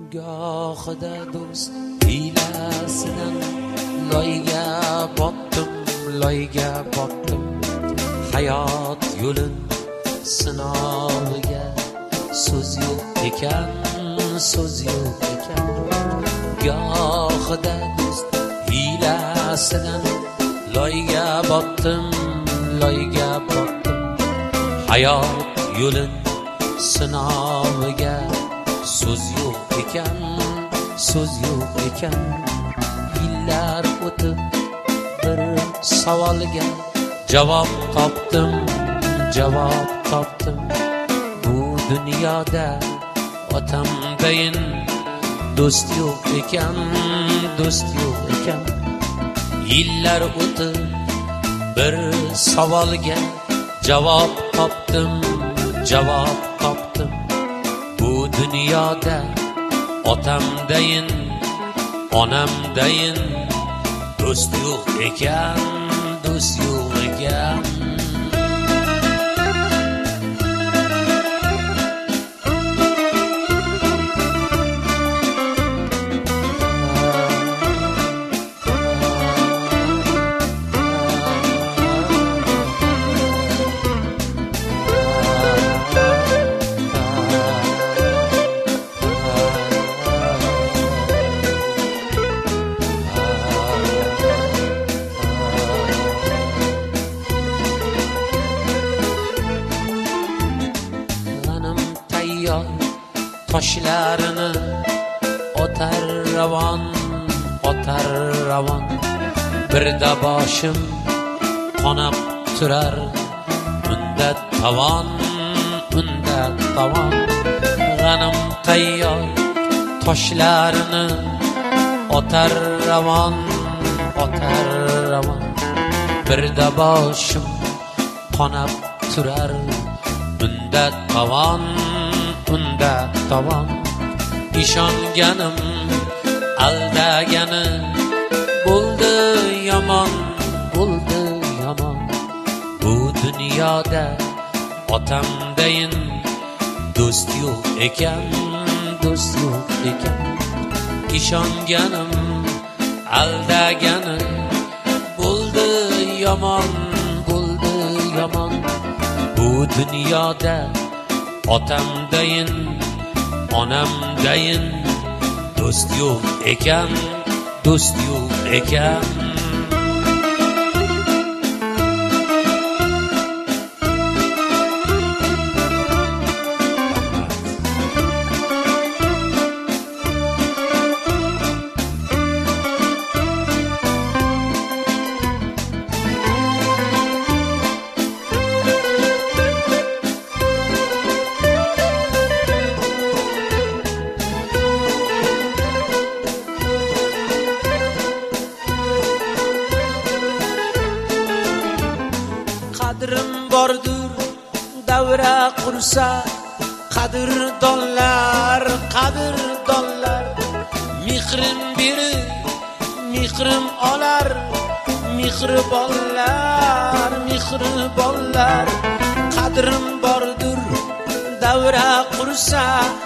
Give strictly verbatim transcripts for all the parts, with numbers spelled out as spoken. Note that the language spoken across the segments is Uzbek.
gohida do'st hiylasidan loyga botdim, loyga botdim. Hayot yo'lin sinoviga so'z yo'q ekan, so'z yo'q ekan. Gohida do'st hiylasidan loyga botdim, loyga botdim. Hayot yo'lin sinoviga so'z yo'q ekan, so'z yo'q ekan. Yillar o'tib bir savolga javob topdim, javob topdim. Bu dunyoda otamdayin do'st yo'q ekan, do'st yo'q ekan. Yillar o'tib bir savolga javob topdim, javob topdim. Bu dunyoda otamdayin, onamdayin do'st yo'q ekan, do'st yo'q ekan. Toshlarini otar ravon, otar ravon. Birda boshim qonab turar, unda tavon, unda tavon. G'anim tayyor toshlarini otar ravon, otar ravon. Birda boshim qonab turar, unda tavon, unda tavon. Ishonganim aldagani bo'ldi yomon, bo'ldi yomon. Bu dunyoda otamdayin do'st yo'q ekan, do'st yo'q ekan. Ishonganim aldagani bo'ldi yomon, bo'ldi yomon. Bu dunyoda otamdayin, onamdayin do'st yo'q ekan, do'st yo'q ekan. Qadrim bordur davra qursa, qadrdonlar, qadrdonlar. Mehrim berib, mehrim olar, mehribonlar, mehribonlar. Qadrim bordur davra qursa,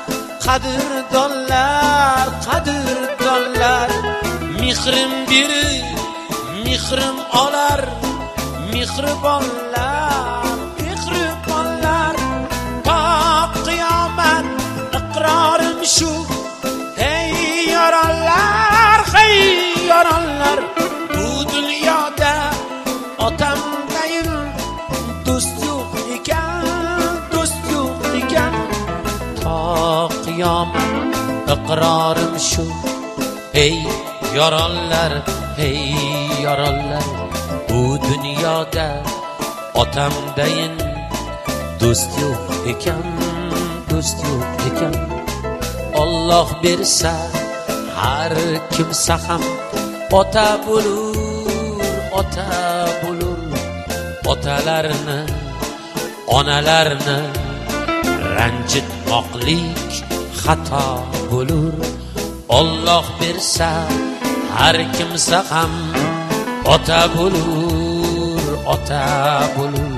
qadrdonlar, qadrdonlar. Mehrim berib, mehrim olar, mehribonlar, mehribonlar. Ta qiyomat iqrorim shu, hey yoronlar, hey yoronlar. Bu dunyoda otamdayin do'st yo'q ekan, do'st yo'q ekan. Ta qiyomat iqrorim shu, hey yoronlar, hey yoronlar. Bu dunyoda otamdayin do'st yo'q ekan, do'st yo'q ekan. Alloh bersa har kimsa ham ota bo'lur, ota bo'lur. Otalarni, onalarni ranjitmoqlik xato bo'lur. Alloh bersa har kimsa ham ota bo'lur, ota bo'lur.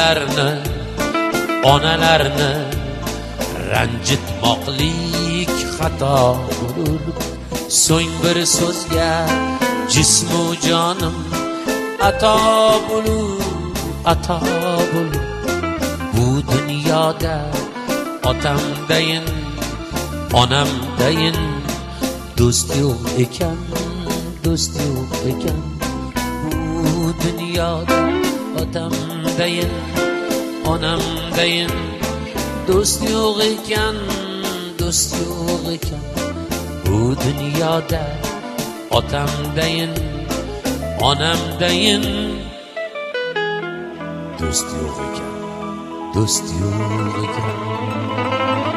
Otalarni, onalarni ranjitmoqlik xato bo'lur. So'ng bir so'zga jismu jonim ato bo'lur, ato bo'lur. Bu dunyoda otamdayin, onamdayin do'st yo'q ekan, do'st yo'q ekan. Bu dunyoda otamdayin, onamdayin do'st yo'q ekan, do'st yo'q ekan. Bu dunyoda otamdayin, onamdayin do'st yo'q ekan, do'st yo'q ekan.